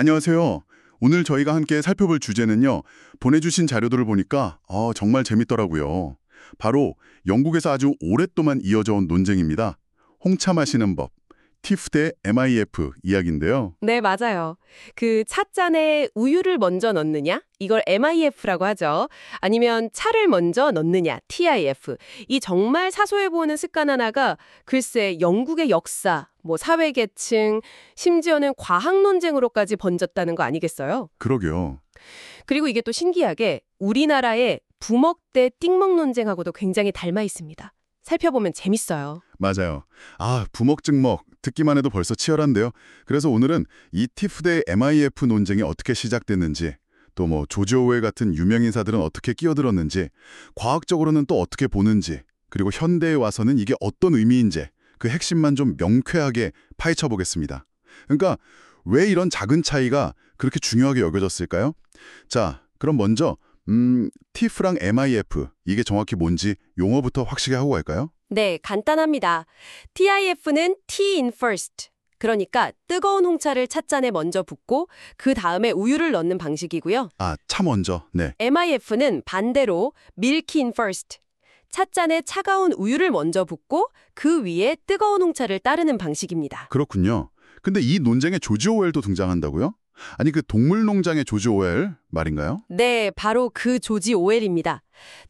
안녕하세요. 오늘 저희가 함께 살펴볼 주제는요. 보내주신 자료들을 보니까 정말 재밌더라고요. 바로 영국에서 아주 오랫동안 이어져 온 논쟁입니다. 홍차 마시는 법, 티프 대 MIF 이야기인데요. 네, 맞아요. 그 찻잔에 우유를 먼저 넣느냐? 이걸 MIF라고 하죠. 아니면 차를 먼저 넣느냐? TIF. 이 정말 사소해 보이는 습관 하나가 글쎄 영국의 역사, 사회계층, 심지어는 과학 논쟁으로까지 번졌다는 거 아니겠어요? 그러게요. 그리고 이게 또 신기하게 우리나라의 부먹 대 띵먹 논쟁하고도 굉장히 닮아 있습니다. 살펴보면 재밌어요. 맞아요. 부먹찍먹 듣기만 해도 벌써 치열한데요. 그래서 오늘은 이 티프 대 MIF 논쟁이 어떻게 시작됐는지, 또 조지 오웰 같은 유명 인사들은 어떻게 끼어들었는지, 과학적으로는 또 어떻게 보는지, 그리고 현대에 와서는 이게 어떤 의미인지 그 핵심만 좀 명쾌하게 파헤쳐 보겠습니다. 그러니까 왜 이런 작은 차이가 그렇게 중요하게 여겨졌을까요? 자, 그럼 먼저 TIF랑 MIF, 이게 정확히 뭔지 용어부터 확실히 하고 갈까요? 네, 간단합니다. TIF는 Tea in first. 그러니까 뜨거운 홍차를 찻잔에 먼저 붓고 그 다음에 우유를 넣는 방식이고요. 차 먼저. 네. MIF는 반대로 Milk in first. 찻잔에 차가운 우유를 먼저 붓고 그 위에 뜨거운 홍차를 따르는 방식입니다. 그렇군요. 근데 이 논쟁에 조지 오웰도 등장한다고요? 아니, 그 동물농장의 조지 오웰 말인가요? 네, 바로 그 조지 오웰입니다.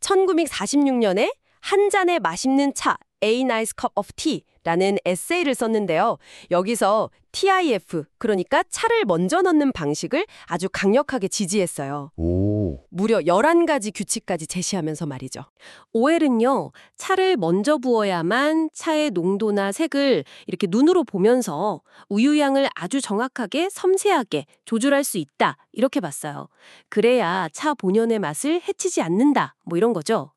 1946년에 한 잔의 맛있는 차, A Nice Cup of Tea라는 에세이를 썼는데요. 여기서 TIF, 그러니까 차를 먼저 넣는 방식을 아주 강력하게 지지했어요. 무려 11가지 규칙까지 제시하면서 말이죠. 오웰은요, 차를 먼저 부어야만 차의 농도나 색을 이렇게 눈으로 보면서 우유향을 아주 정확하게 섬세하게 조절할 수 있다, 이렇게 봤어요. 그래야 차 본연의 맛을 해치지 않는다, 이런 거죠.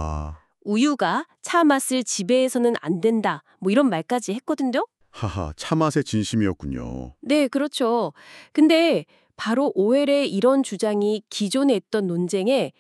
우유가 차 맛을 지배해서는 안 된다, 이런 말까지 했거든요. 하하, 차 맛의 진심이었군요. 네, 그렇죠. 근데 바로 오웰의 이런 주장이 기존에 있던 논쟁에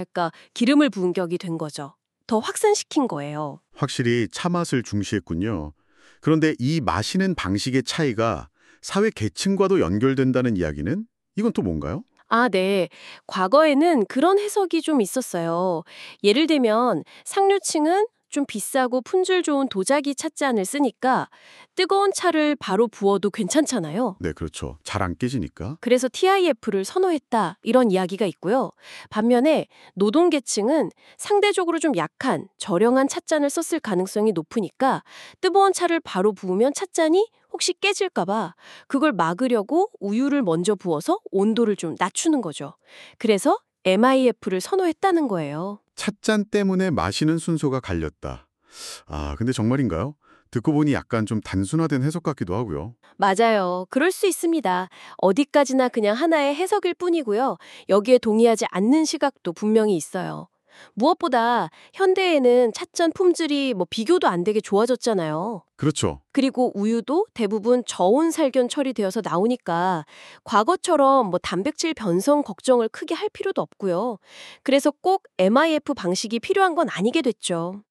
기름을 부은 격이 된 거죠. 더 확산시킨 거예요. 확실히 차 맛을 중시했군요. 그런데 이 마시는 방식의 차이가 사회 계층과도 연결된다는 이야기는 이건 또 뭔가요? 네. 과거에는 그런 해석이 좀 있었어요. 예를 들면 상류층은 좀 비싸고 품질 좋은 도자기 찻잔을 쓰니까 뜨거운 차를 바로 부어도 괜찮잖아요. 네, 그렇죠. 잘 안 깨지니까. 그래서 TIF를 선호했다, 이런 이야기가 있고요. 반면에 노동계층은 상대적으로 좀 약한 저렴한 찻잔을 썼을 가능성이 높으니까 뜨거운 차를 바로 부으면 찻잔이 혹시 깨질까 봐 그걸 막으려고 우유를 먼저 부어서 온도를 좀 낮추는 거죠. 그래서 MIF를 선호했다는 거예요. 찻잔 때문에 마시는 순서가 갈렸다. 근데 정말인가요? 듣고 보니 약간 좀 단순화된 해석 같기도 하고요. 맞아요. 그럴 수 있습니다. 어디까지나 그냥 하나의 해석일 뿐이고요. 여기에 동의하지 않는 시각도 분명히 있어요. 무엇보다 현대에는 찻잔 품질이 비교도 안 되게 좋아졌잖아요. 그렇죠. 그리고 우유도 대부분 저온 살균 처리되어서 나오니까 과거처럼 단백질 변성 걱정을 크게 할 필요도 없고요. 그래서 꼭 MIF 방식이 필요한 건 아니게 됐죠.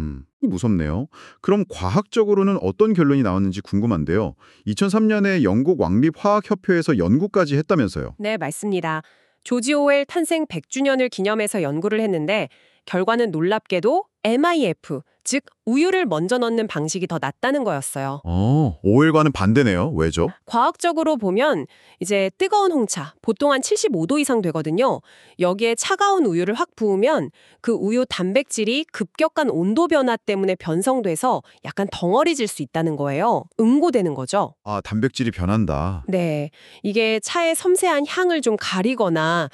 무섭네요. 그럼 과학적으로는 어떤 결론이 나왔는지 궁금한데요. 2003년에 영국 왕립화학협회에서 연구까지 했다면서요. 네, 맞습니다. 조지 오웰 탄생 100주년을 기념해서 연구를 했는데 결과는 놀랍게도 MIF, 즉 우유를 먼저 넣는 방식이 더 낫다는 거였어요. 오웰과는 반대네요. 왜죠? 과학적으로 보면 이제 뜨거운 홍차, 보통 한 75도 이상 되거든요. 여기에 차가운 우유를 확 부으면 그 우유 단백질이 급격한 온도 변화 때문에 변성돼서 약간 덩어리질 수 있다는 거예요. 응고되는 거죠. 단백질이 변한다. 네, 이게 차의 섬세한 향을 좀 가리거나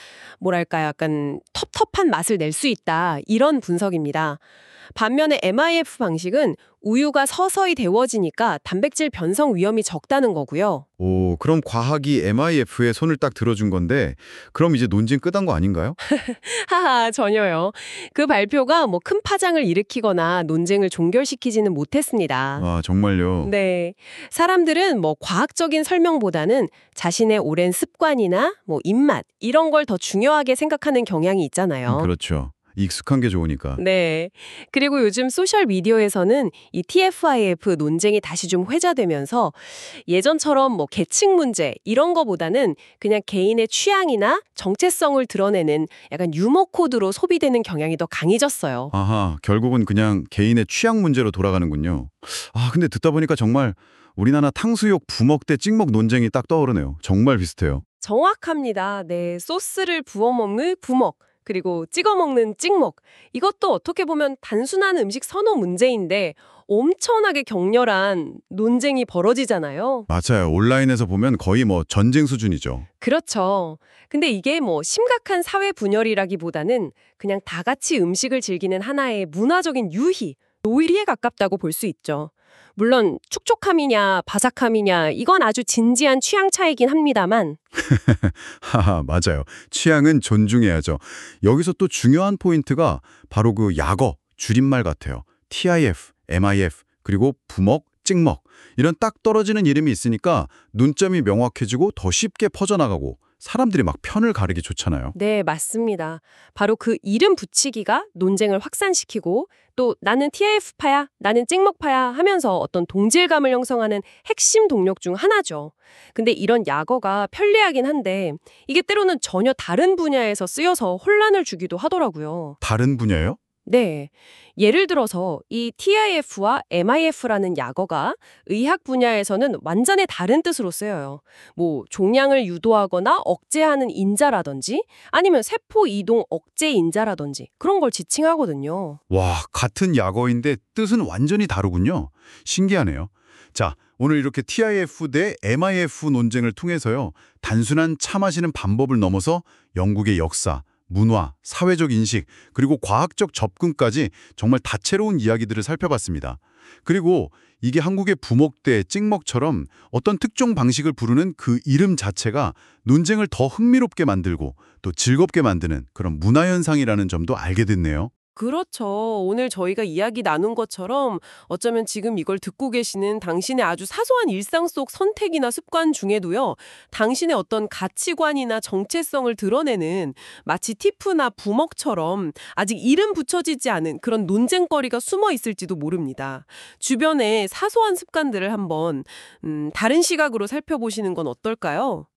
약간 텁텁한 맛을 낼 수 있다, 이런 분석입니다. 반면에 MIF 방식은 우유가 서서히 데워지니까 단백질 변성 위험이 적다는 거고요. 그럼 과학이 MIF에 손을 딱 들어준 건데 그럼 이제 논쟁 끝난 거 아닌가요? 하하, 전혀요. 그 발표가 큰 파장을 일으키거나 논쟁을 종결시키지는 못했습니다. 정말요? 네. 사람들은 과학적인 설명보다는 자신의 오랜 습관이나 입맛, 이런 걸 더 중요하게 생각하는 경향이 있잖아요. 그렇죠. 익숙한 게 좋으니까. 네. 그리고 요즘 소셜미디어에서는 이 TFIF 논쟁이 다시 좀 회자되면서 예전처럼 뭐 계층 문제 이런 거보다는 그냥 개인의 취향이나 정체성을 드러내는 약간 유머 코드로 소비되는 경향이 더 강해졌어요. 아하, 결국은 그냥 개인의 취향 문제로 돌아가는군요. 근데 듣다 보니까 정말 우리나라 탕수육 부먹 대 찍먹 논쟁이 딱 떠오르네요. 정말 비슷해요. 정확합니다. 네, 소스를 부어 먹는 부먹, 그리고 찍어 먹는 찍먹. 이것도 어떻게 보면 단순한 음식 선호 문제인데 엄청나게 격렬한 논쟁이 벌어지잖아요. 맞아요. 온라인에서 보면 거의 뭐 전쟁 수준이죠. 그렇죠. 근데 이게 뭐 심각한 사회 분열이라기보다는 그냥 다 같이 음식을 즐기는 하나의 문화적인 유희, 놀이에 가깝다고 볼 수 있죠. 물론 촉촉함이냐 바삭함이냐 이건 아주 진지한 취향 차이긴 합니다만 하하, 맞아요. 취향은 존중해야죠. 여기서 또 중요한 포인트가 바로 그 약어, 줄임말 같아요. TIF, MIF, 그리고 부먹, 찍먹. 이런 딱 떨어지는 이름이 있으니까 눈점이 명확해지고 더 쉽게 퍼져나가고 사람들이 막 편을 가르기 좋잖아요. 네, 맞습니다. 바로 그 이름 붙이기가 논쟁을 확산시키고 또 나는 TIF파야, 나는 찍먹파야 하면서 어떤 동질감을 형성하는 핵심 동력 중 하나죠. 근데 이런 약어가 편리하긴 한데 이게 때로는 전혀 다른 분야에서 쓰여서 혼란을 주기도 하더라고요. 다른 분야예요? 네. 예를 들어서 이 TIF와 MIF라는 약어가 의학 분야에서는 완전히 다른 뜻으로 쓰여요. 뭐 종양을 유도하거나 억제하는 인자라든지 아니면 세포 이동 억제 인자라든지 그런 걸 지칭하거든요. 와, 같은 약어인데 뜻은 완전히 다르군요. 신기하네요. 자, 오늘 이렇게 TIF 대 MIF 논쟁을 통해서요. 단순한 차 마시는 방법을 넘어서 영국의 역사, 문화, 사회적 인식, 그리고 과학적 접근까지 정말 다채로운 이야기들을 살펴봤습니다. 그리고 이게 한국의 부먹 대 찍먹처럼 어떤 특정 방식을 부르는 그 이름 자체가 논쟁을 더 흥미롭게 만들고 또 즐겁게 만드는 그런 문화현상이라는 점도 알게 됐네요. 그렇죠. 오늘 저희가 이야기 나눈 것처럼 어쩌면 지금 이걸 듣고 계시는 당신의 아주 사소한 일상 속 선택이나 습관 중에도요, 당신의 어떤 가치관이나 정체성을 드러내는 마치 티프나 부먹처럼 아직 이름 붙여지지 않은 그런 논쟁거리가 숨어 있을지도 모릅니다. 주변의 사소한 습관들을 한번 다른 시각으로 살펴보시는 건 어떨까요?